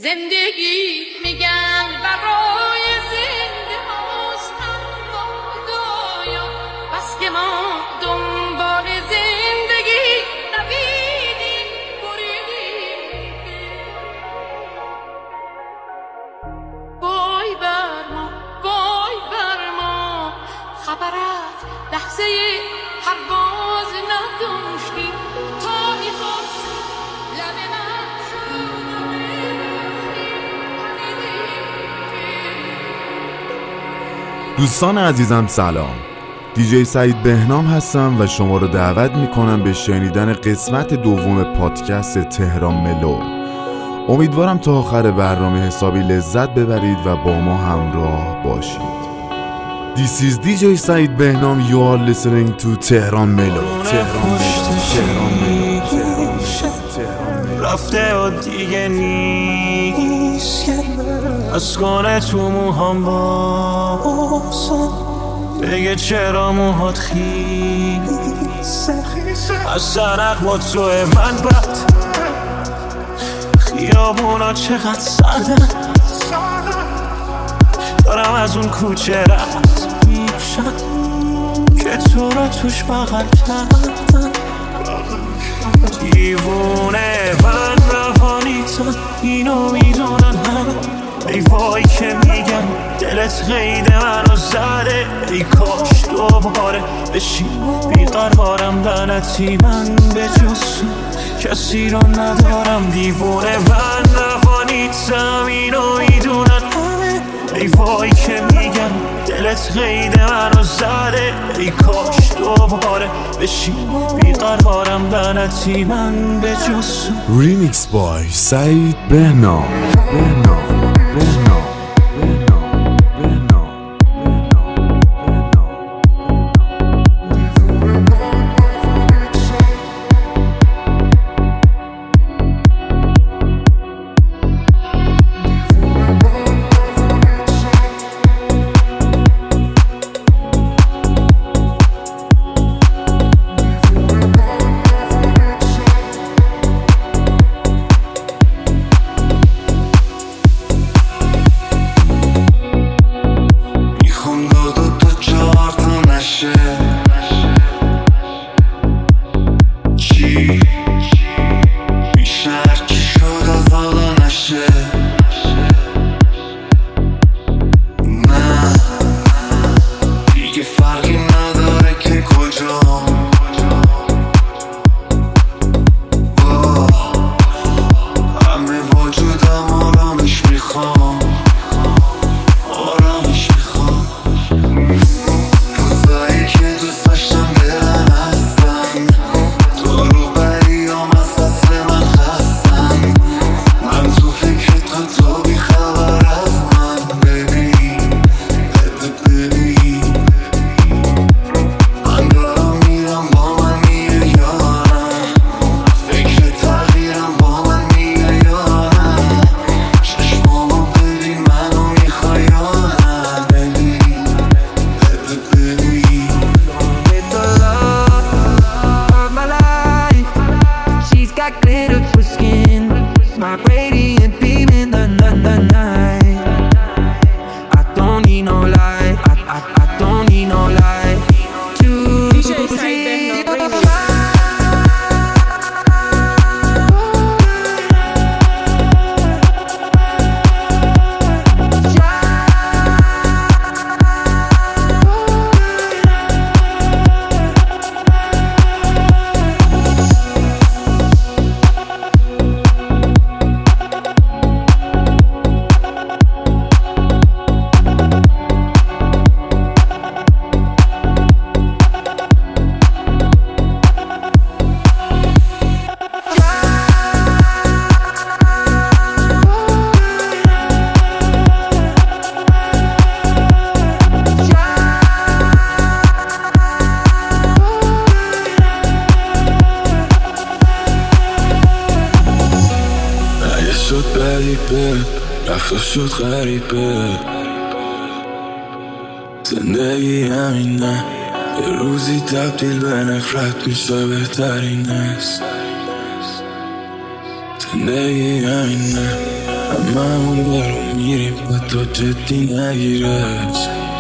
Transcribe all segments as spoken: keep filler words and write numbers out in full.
زندگی میگن برای زنده هاست، اما خدایا بس که ما دنبال زندگی نبیدیم بریدیم. وای بر ما وای بر ما، خبرت لحظه پرواز نداشتیم تا میخواست لب من دوستان عزیزم سلام، دیجی سعید بهنام هستم و شما رو دعوت میکنم به شنیدن قسمت دوم پادکست تهران ملو. امیدوارم تا آخر برنامه حسابی لذت ببرید و با ما همراه باشید. This is دیجی سعید بهنام. You are listening to تهران ملو. تهران ملو. رفته و دیگه نیست، از کنه تو موهام باسم، بگه چرا موهات خیس، از سرق با توی من بد، خیابونا چقدر سردن، دارم از اون کوچه رد میشن که تو را توش بغل کردن. دیوونه من روانیتم، اینو میدونن همه، ای وای که میگن دلت قید منو زده، ای کاش دوباره بشی بیقرارم، لعنتی من به جز کسی رو ندارم. دیوونه من روانیتم، اینو میدونن همه، ای وای که میگن دلت قید منو زده، ای کاش دوباره بشی بیقرارم، لعنتی من به جز. ریمیکس بای سعید بهنام. بهنام بهنام رفت شد غریبه، زندگی همینه، یه روزی تبدیل به نفرت میشه بهترین است. زندگی همینه، هممون برو میریم با تو جدی نگیرش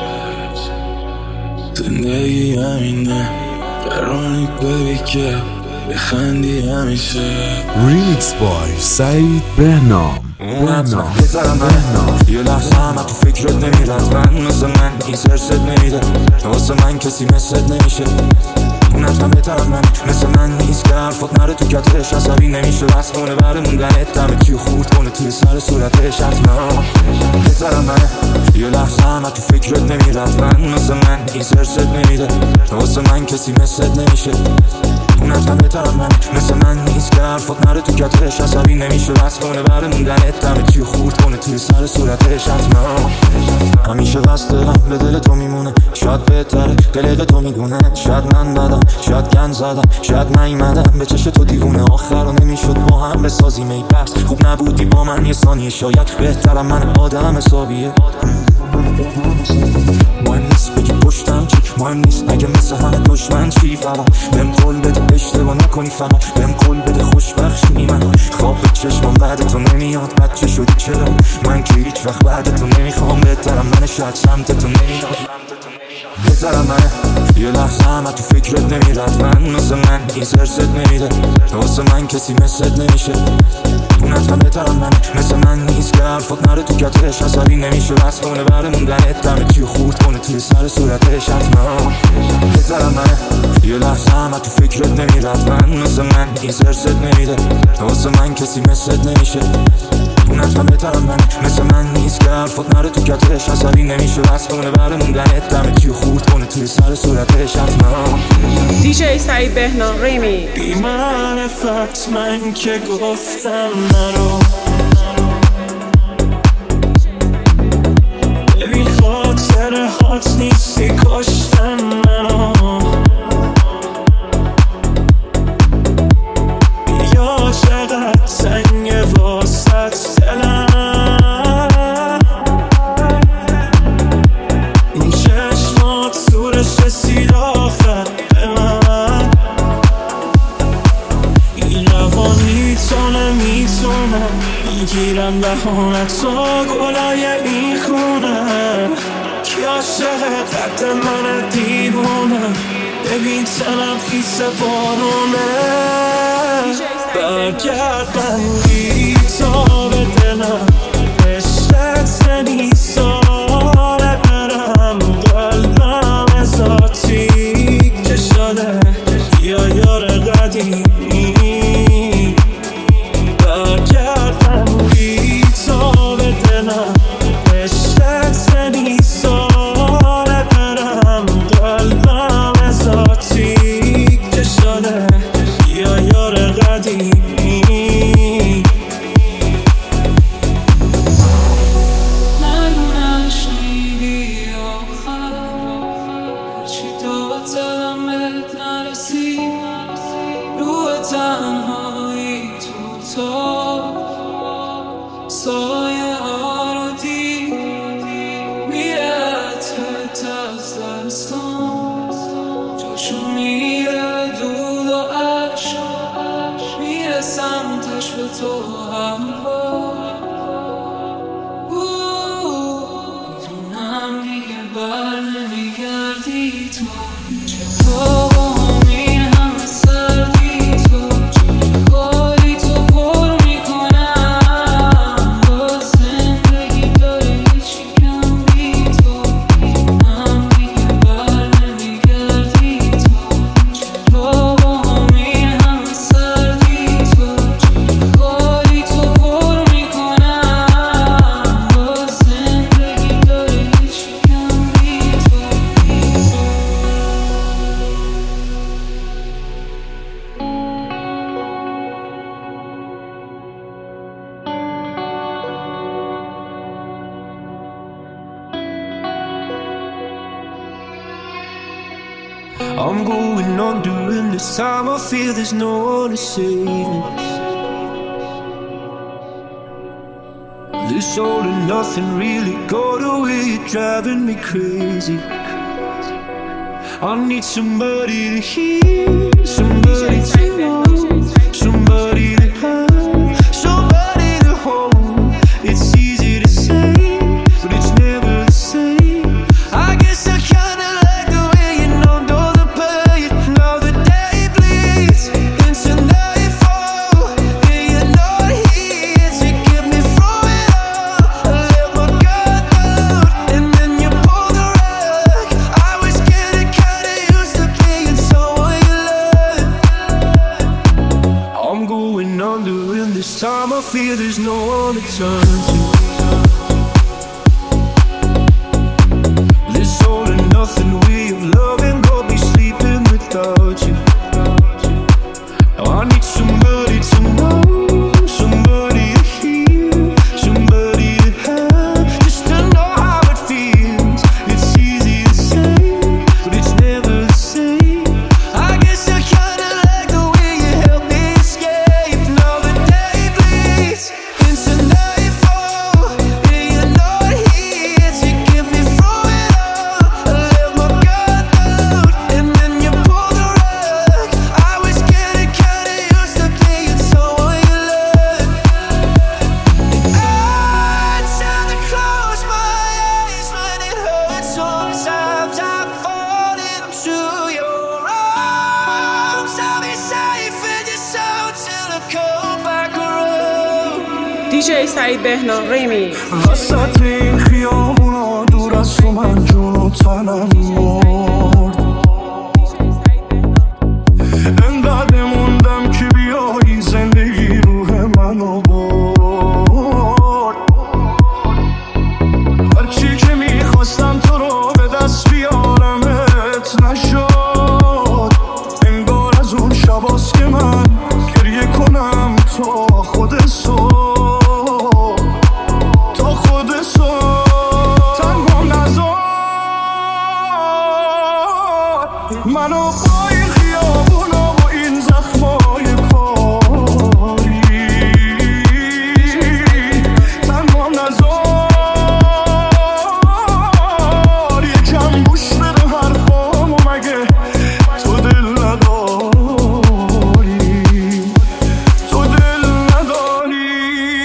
زندگی همینه قرانی ببی که بخندی همیشه. ریمیکس بای سعید بهنام. بهنام بهنام یه لحظه همه تو فکرت نمیرد من مثل من این سرست نمیده واسه من کسی مثلت نمیشه اون حتما بهترم من مثل من نیست که حرفات نره تو کتش عصبی نمیشه بس کنه بره موندنت دمه کیو خورد کنه توی سر صورتش حتما بهترم من یه لحظه همه تو فکرت نمیرد من مثل من این سرست نمیده واسه من کسی مثلت نمیشه اون حتما بهترم من مثل من نیست که حرفات نره تو کتش عصبی نمیشه بس کنه بره موندنت دمه کیو خورد کنه توی سر صورتش حتما همیشه بس دلم به دل تو میمونه شاید بهتره قلق تو میدونه شاید من بدم شاید گن زدم شاید نیمدم به چش تو دیوونه آخر رو نمیشد با هم بسازیم ای بس خوب نبودی با من یه ثانیه شاید بهترم من آدم حسابیه مهم نیست بگی پشتم چی مهم نیست اگه مثل همه دشمن چی فقط بهم قول بده اشتباه نکنی فقط بهم قول بده خوشبخشی من خواب به چشمم بعد تو نمیاد بچه شدی چرا من که هیچ وقت بعد تو نمیخوام بهترم من شاید سمت تو نمیاد بهترم منه یه لحظه همه تو فکرت نمیرد من مثل من این سرست نمیده واسه من کسی مثلت نمیشه اون حتما بهترم منه مثل من نیست که حرفات نره تو کتش عصبی نمیشه بس کنه بره موندنت دمه کیو خورد کنه توی سر صورتش حتما بهترم منه یه لحظه همه تو فکرت نمیرد من مثل من این سرست نمیده واسه من کسی مثلت نمیشه اون حتما بهترم منه مثل من نیست که حرفات نره تو کتش عصبی نمیشه بس کنه بره موندنت دمه کیو خورد کنه توی سر صورتش حتما. دیجی سعید بهنام ریمی بی معرفت من که گفتم نرو ببین خاطر هات نیستی کشتن منو یا چقدر سنگ واسط دلم این چشمات سورش رسید آخر به من این روانی تو نمیتونم میگیرم بهانتا گلای این خونه کی عاشق قد من دیوونه ببین تنم خیس بارونه برگرد بندی تا به دلم عشقت نیساره برم قلبم ازاتی که شده یا یار قدیمی برگرد بندی تا به دلم عشقت نیساره برم قلبم ازاتی که شده یا یار قدیمی سایه ها رو دید میره تت از دستان جاشون میره دود و عشق میره سمتش به تو همراه میدونم دیگه بر نمیگردی تو چطور با همین همه سردی تو کاری تو پر میکنم با زندگی داره هیچی کم بی تو میدونم دیگه بر نمیگردی تو چطور با همین همه سردی تو کاری تو پر میکنم با زندگی داره هیچی کم بی تو. I'm going on during this time. I feel there's no one to save me. This all and nothing really got away. You're driving me crazy. I need somebody to hear, somebody to know, somebody to have, somebody to hold. without you. This all and nothing way of loving, got me sleeping without you. Now I need somebody to know, somebody to hear, somebody to have, just to know how it feels. It's easy to say, but it's never the same. I guess I kinda like the way you help me escape. Now the day bleeds into nightfall, and you're not here to get me through it all. I let my guard down, and then you pulled the rug. I was getting kinda used to being someone you loved. I try to close my eyes when it hurts. Sometimes I fall into your arms. I'll be safe in your soul till I come back around. دی جی سعید بهنام ریمیکس. وسط این خیابونا دور از تو من جون و تنم مرد. انقدر موندم که بیایی زندگی روح منو برد. هرچی که میخواستم تو رو به دست بیارمت نشد. انگار از اون شباست که من گریه کنم تا خود صبح، تا خود صبح. تنها نذار منو با این خیابونا و این زخمای کاری. تنها نذار یکم گوش بده حرفامو، مگه تو دل نداری، تو دل نداری.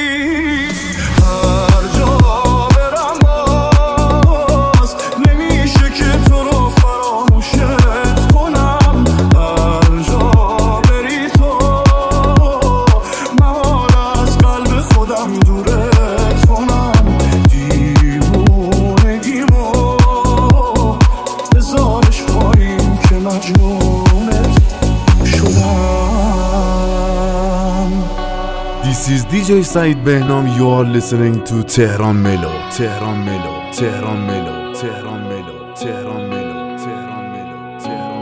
هر جا برم باز نمیشه که تو رو فراموشت کنم. هر جا بری تو محال از قلب خودم دورت کنم. دیوونگیمو بذارش پایین که مجنونت شدم. This is دی جی Said Behnam. You are listening to Tehran Melo. Tehran Melo. Tehran Melo. Tehran Melo. Tehran Melo. Tehran Melo. Tehran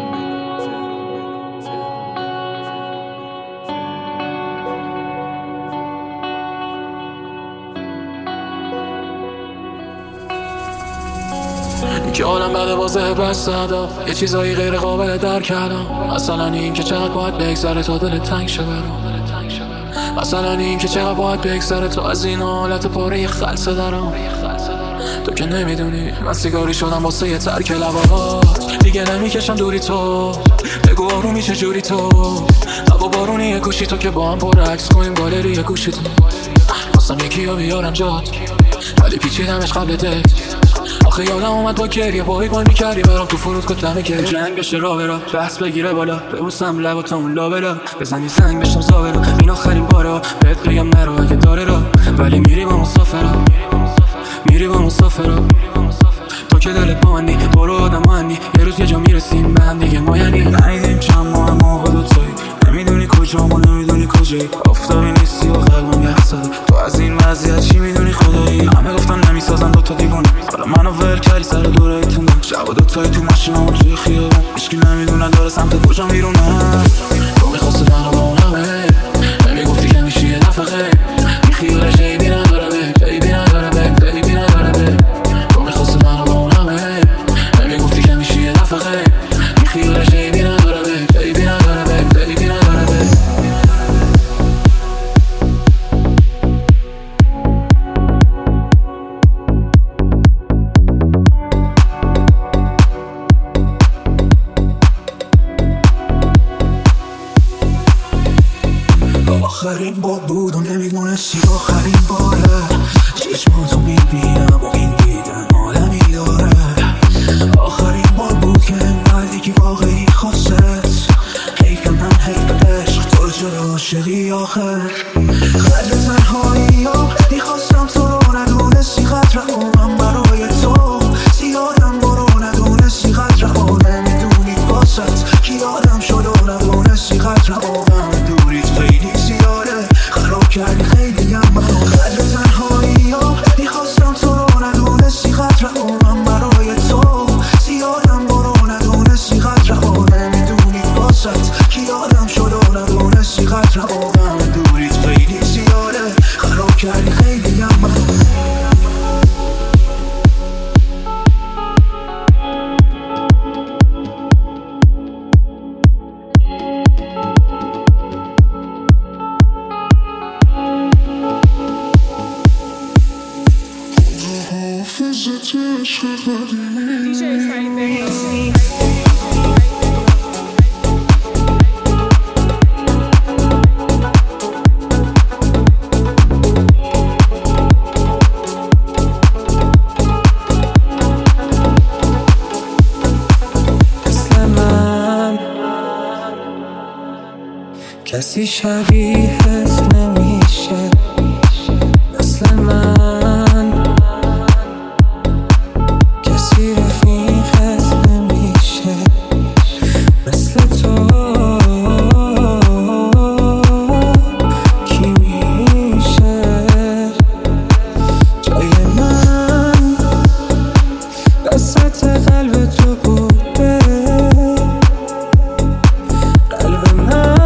که عالم بده بازه بس دادا، یه چیزایی غیر قابل درک کردم. مثلا این که چقدر باید بگذره تا دل تنگ شه برام. مثلا این که چقدر باید بگذره تا از این حالت پاره خلصه درام. تو که نمیدونی من سیگاری شدم واسه یه ترک لبات. دیگه نمیکشم دوری تو، بگو آرومی چجوری تو. هوا بارونیه کوشی تو که با هم پر عکس کنیم گالری گوشی تو. خواستم یکی ها بیارم جات ولی پیچیدمش قبل دت. آخه یادم اومد با گریه باید بای میکردی برام تو فرود کتمه که جنگ بشه را برا، بحث بگیره بالا، ببوسم لباتو اون لابلا، بزنی زنگ بشم زابرا. این آخرین بارا بهت بگم نرو اگه داره را، ولی میری با مسافرا، میری با مسافرا. تو که دلت با منی برو آدم منی، یه روز یه جا میرسیم به هم دیگه ما. یعنی نهیدیم چند ماه ما دوتایی، نمیدونی کجا ما نمیدونی کجایی. آفتابی نیستی و قلبم یخ زده، تو از این وضعیت چی میدونی خدایی. همه گفتن نمیسازن دوتا دیوونه، حالا منو ول کردی سر دوره ایتونه. شب دوتایی تو ماشینمون توی خیابون، هیچکی نمیدونه داره سمت کجا میرونه. تو میخواستی منو با اون همه، نمیگفتی که میشی یه دفعه غیر. این خیالش عیبی نداره به، عیبی نداره به، عیبی نداره به. تو میخواستی منو با اون همه، نمیگفتی که میشی یه دفعه غیر. این خیالش عیبی نداره به، عیبی نداره به، عیبی نداره به. آخرین بار بود و نمیدونستی آخرین باره. چشماتو میبینم و این دیدن عالمی داره. آخرین بار بود که انقدر که واقعی خواست. حیف من حیف عشق تو جدا عاشقی آخر. قدر تنهایی ها میخواستم تو رو ندونستی قدر اونم برای تو. زیادم برو ندونستی قدر ها نمیدونی واسط کی آدم شد و ندونستی قدر ها. دوریت خیلی زیاده خراب دیجی سعید بهنام. کسی شبیهت نمیشه مثل من، کسی رفیقت نمیشه مثل تو. کی میشه جای من وسط قلب تو بوده؟ قلب من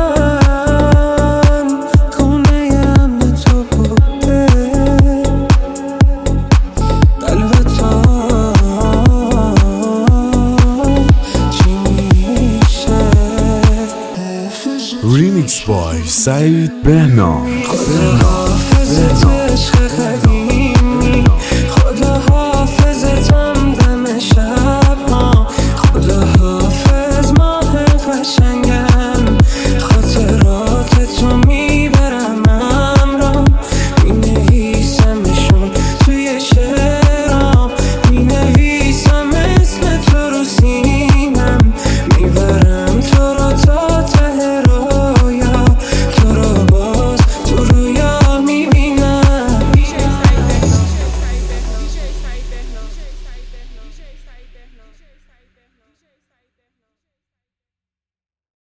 ریمیکس بای سعید بهنام.